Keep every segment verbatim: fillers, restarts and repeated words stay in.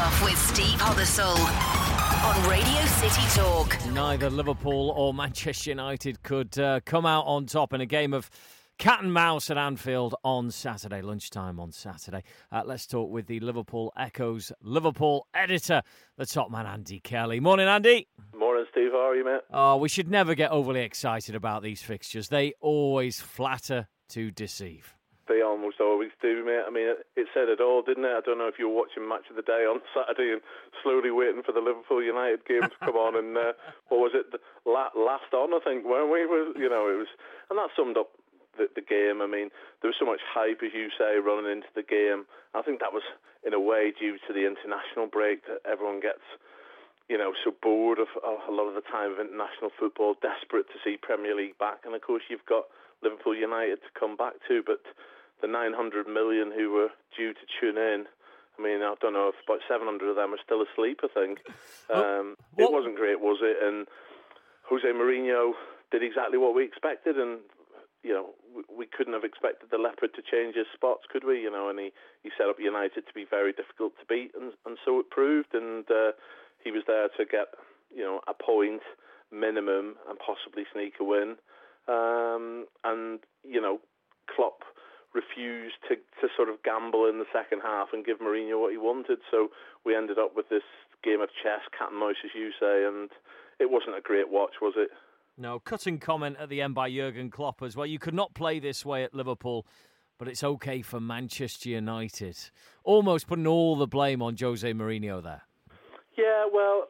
Kickoff with Steve Hobbersall on Radio City Talk. Neither Liverpool or Manchester United could uh, come out on top in a game of cat and mouse at Anfield on Saturday, lunchtime on Saturday. Uh, let's talk with the Liverpool Echo's Liverpool editor, the top man, Andy Kelly. Morning, Andy. Morning, Steve. How are you, mate? Oh, we should never get overly excited about these fixtures. They always flatter to deceive. They almost always do, mate. I mean, it, it said it all, didn't it? I don't know if you were watching Match of the Day on Saturday and slowly waiting for the Liverpool United game to come on. And uh, what was it? La- last on, I think, weren't we? You know, it was, and that summed up the, the game. I mean, there was so much hype, as you say, running into the game. I think that was, in a way, due to the international break that everyone gets, you know, so bored of, of a lot of the time of international football, desperate to see Premier League back. And, of course, you've got Liverpool United to come back to, but the nine hundred million who were due to tune in, I mean, I don't know if about seven hundred of them are still asleep, I think. Um, it wasn't great, was it? And Jose Mourinho did exactly what we expected, and, you know, we couldn't have expected the Leopard to change his spots, could we? You know, and he, he set up United to be very difficult to beat, and, and so it proved, and uh, he was there to get, you know, a point minimum and possibly sneak a win. Um, and, you know, Klopp refused to, to sort of gamble in the second half and give Mourinho what he wanted. So we ended up with this game of chess, cat and mouse, as you say, and it wasn't a great watch, was it? No, cutting comment at the end by Jurgen Klopp as well. You could not play this way at Liverpool, but it's okay for Manchester United. Almost putting all the blame on Jose Mourinho there. Yeah, well,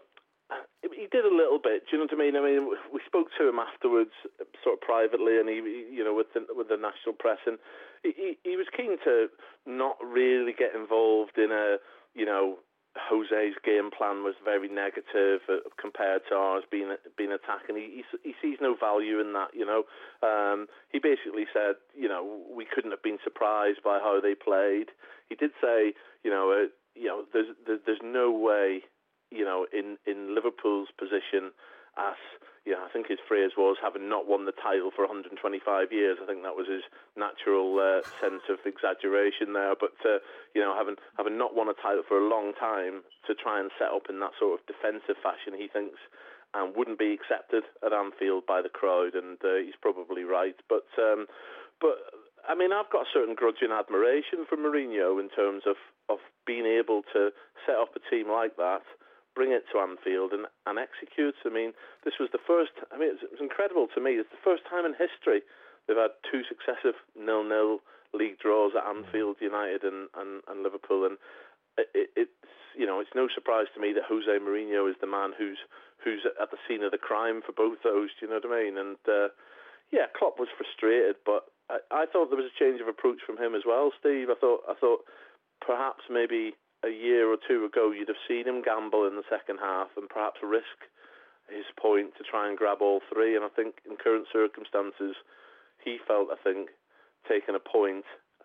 he did a little bit. Do you know what I mean? I mean, we spoke to him afterwards, sort of privately, and he, you know, with the, with the national press, and he, he was keen to not really get involved in a, you know, Jose's game plan was very negative uh, compared to ours being being attacking. He, he he sees no value in that. You know, um, he basically said, you know, we couldn't have been surprised by how they played. He did say, you know, uh, you know, there's there's no way. You know, in, in Liverpool's position as, you know, I think his phrase was, having not won the title for one hundred twenty-five years. I think that was his natural uh, sense of exaggeration there. But, uh, you know, having having not won a title for a long time, to try and set up in that sort of defensive fashion, he thinks, and wouldn't be accepted at Anfield by the crowd. And uh, he's probably right. But, um, but I mean, I've got a certain grudging admiration for Mourinho in terms of, of being able to set up a team like that, bring it to Anfield and, and execute. I mean, this was the first, I mean, it was, it was incredible to me. It's the first time in history they've had two successive nil-nil league draws at Anfield, United and, and, and Liverpool. And it, it's, you know, it's no surprise to me that Jose Mourinho is the man who's who's at the scene of the crime for both those, do you know what I mean? And, uh, yeah, Klopp was frustrated, but I, I thought there was a change of approach from him as well, Steve. I thought, I thought perhaps maybe a year or two ago, you'd have seen him gamble in the second half and perhaps risk his point to try and grab all three. And I think in current circumstances, he felt, I think, taking a point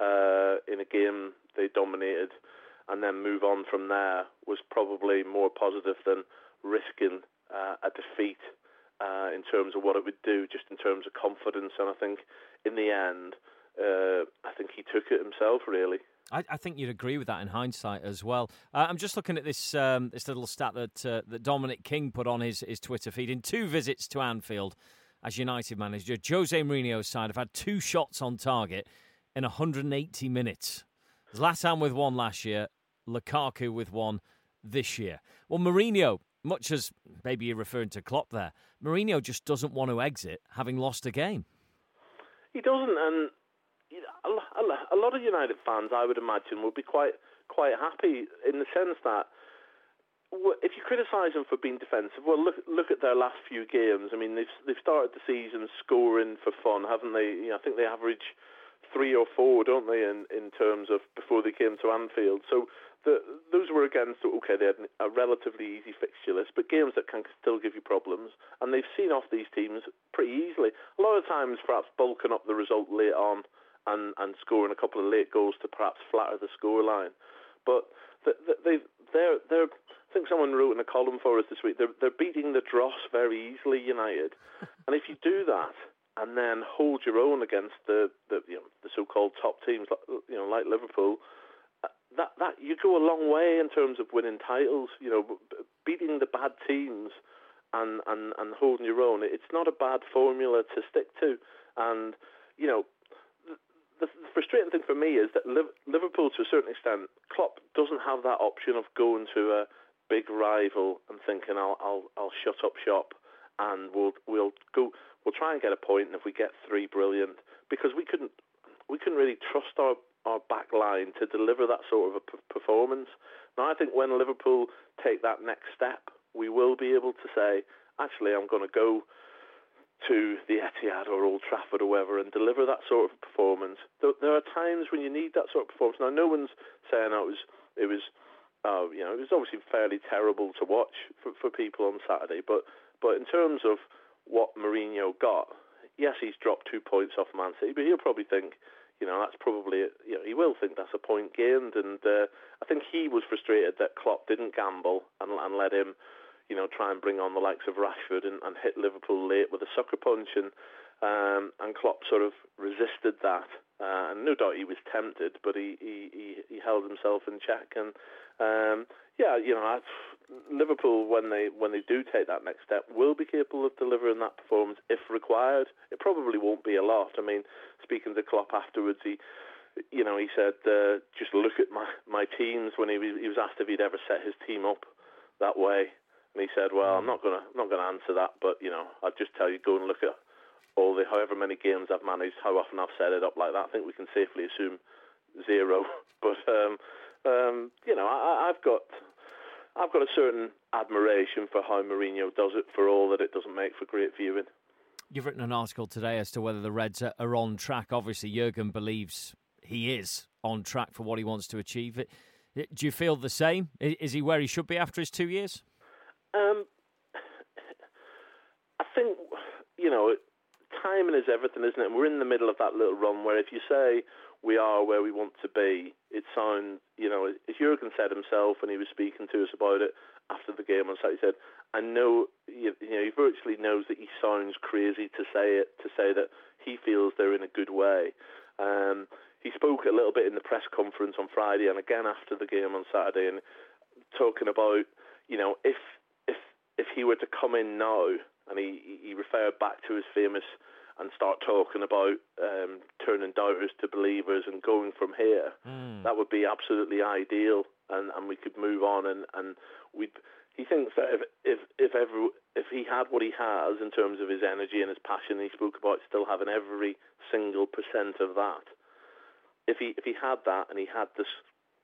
uh, in a game they dominated and then move on from there was probably more positive than risking uh, a defeat uh, in terms of what it would do, just in terms of confidence. And I think in the end, uh, I think he took it himself, really. I, I think you'd agree with that in hindsight as well. Uh, I'm just looking at this um, this little stat that uh, that Dominic King put on his, his Twitter feed. In two visits to Anfield as United manager, Jose Mourinho's side have had two shots on target in one hundred eighty minutes. Zlatan with one last year, Lukaku with one this year. Well, Mourinho, much as maybe you're referring to Klopp there, Mourinho just doesn't want to exit having lost a game. He doesn't, and a lot of United fans, I would imagine, would be quite quite happy in the sense that if you criticise them for being defensive, well, look look at their last few games. I mean, they've they've started the season scoring for fun, haven't they? You know, I think they average three or four, don't they, in, in terms of before they came to Anfield. So the, those were against, okay, they had a relatively easy fixture list, but games that can still give you problems. And they've seen off these teams pretty easily. A lot of times, perhaps bulking up the result late on and, and scoring a couple of late goals to perhaps flatter the scoreline. But they, they're, they're, I think someone wrote in a column for us this week, they're, they're beating the dross very easily, United. And if you do that, and then hold your own against the, the you know the so-called top teams, like, you know, like Liverpool, that that you go a long way in terms of winning titles. You know, b- beating the bad teams and, and, and holding your own. It's not a bad formula to stick to. And you know, the, the frustrating thing for me is that Liverpool, to a certain extent, Klopp doesn't have that option of going to a big rival and thinking, "I'll I'll, I'll shut up shop and we'll we'll go we'll try and get a point, and if we get three, brilliant." Because we couldn't we couldn't really trust our our back line to deliver that sort of a p- performance. Now, I think when Liverpool take that next step, we will be able to say, actually, I'm going to go to the Etihad or Old Trafford or wherever and deliver that sort of performance. There, there are times when you need that sort of performance. Now, no one's saying oh, it was, it was, uh, you know, it was obviously fairly terrible to watch for, for people on Saturday. But, but in terms of what Mourinho got, yes, he's dropped two points off Man City, but he'll probably think, you know, that's probably, you know, he will think that's a point gained. And uh, I think he was frustrated that Klopp didn't gamble and, and let him, you know, try and bring on the likes of Rashford and, and hit Liverpool late with a sucker punch. And, um, and Klopp sort of resisted that. Uh, and no doubt he was tempted, but he, he, he, he held himself in check. And, um, yeah, you know, I've, Liverpool, when they when they do take that next step, will be capable of delivering that performance if required. It probably won't be a lot. I mean, speaking to Klopp afterwards, he, you know, he said, uh, just look at my, my teams when he was, he was asked if he'd ever set his team up that way. And he said, well, I'm not going to not going to answer that, but, you know, I'll just tell you, go and look at all the however many games I've managed, how often I've set it up like that. I think we can safely assume zero. But, um, um, you know, I, I've got... I've got a certain admiration for how Mourinho does it, for all that it doesn't make for great viewing. You've written an article today as to whether the Reds are on track. Obviously, Jurgen believes he is on track for what he wants to achieve. Do you feel the same? Is he where he should be after his two years? Um, I think, you know, timing is everything, isn't it? And we're in the middle of that little run where if you say we are where we want to be, it sounds, you know, as Jurgen said himself when he was speaking to us about it after the game on Saturday, he said, I know, you, you know, he virtually knows that he sounds crazy to say it, to say that he feels they're in a good way. Um, he spoke a little bit in the press conference on Friday and again after the game on Saturday, and talking about, you know, if if if he were to come in now, and he, he referred back to his famous and start talking about um, turning doubters to believers and going from here, mm. that would be absolutely ideal, and, and we could move on. And, and we'd, he thinks that if if if, every, if he had what he has in terms of his energy and his passion, he spoke about still having every single percent of that. If he if he had that and he had this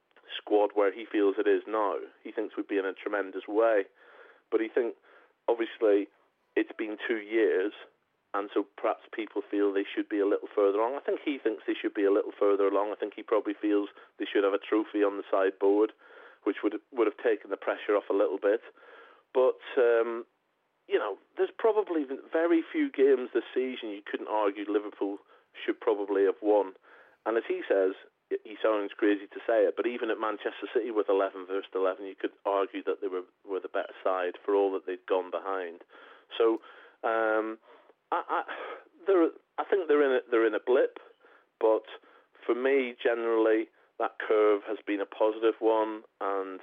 squad where he feels it is now, he thinks we'd be in a tremendous way. But he thinks, obviously, it's been two years. And so perhaps people feel they should be a little further along. I think he thinks they should be a little further along. I think he probably feels they should have a trophy on the sideboard, which would would have taken the pressure off a little bit. But, um, you know, there's probably very few games this season you couldn't argue Liverpool should probably have won. And as he says, he sounds crazy to say it, but even at Manchester City with eleven versus eleven, you could argue that they were, were the better side for all that they'd gone behind. So... Um, I, I, they're, I think they're in a, they're in a blip, but for me, generally, that curve has been a positive one, and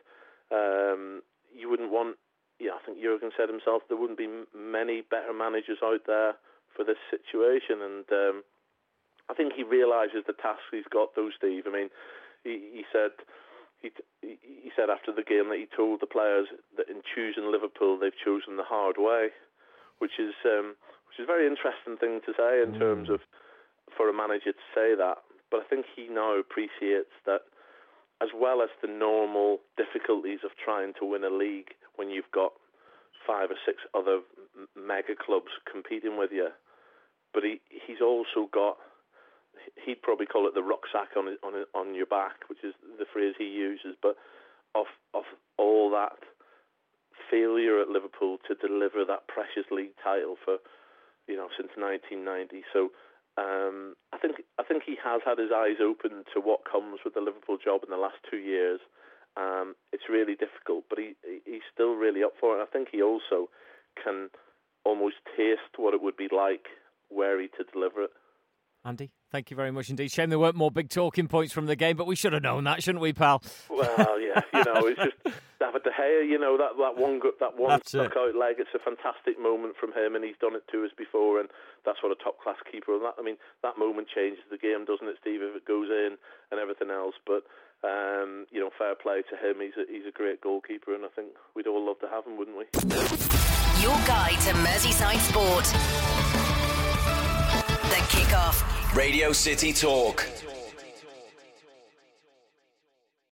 um, you wouldn't want, yeah, I think Jurgen said himself, there wouldn't be many better managers out there for this situation, and um, I think he realises the task he's got, though, Steve. I mean, he, he said... He, he said after the game that he told the players that in choosing Liverpool, they've chosen the hard way, which is um, which is a very interesting thing to say in mm. terms of for a manager to say that. But I think he now appreciates that, as well as the normal difficulties of trying to win a league when you've got five or six other mega clubs competing with you, but he he's also got, he'd probably call it the rucksack on on on your back, which is the phrase he uses. But of of all that failure at Liverpool to deliver that precious league title for, you know, since nineteen ninety. So um, I think I think he has had his eyes open to what comes with the Liverpool job in the last two years. Um, it's really difficult, but he he's still really up for it. And I think he also can almost taste what it would be like were he to deliver it. Andy, thank you very much indeed. Shame there weren't more big talking points from the game, but we should have known that, shouldn't we, pal? Well, yeah, you know, it's just David De Gea, you know, that, that one that one knockout leg, it's a fantastic moment from him, and he's done it to us before, and that's what a top-class keeper, and that, I mean, that moment changes the game, doesn't it, Steve, if it goes in and everything else, but, um, you know, fair play to him, he's a, he's a great goalkeeper, and I think we'd all love to have him, wouldn't we? Your guide to Merseyside sport. The Kickoff. Radio City Talk.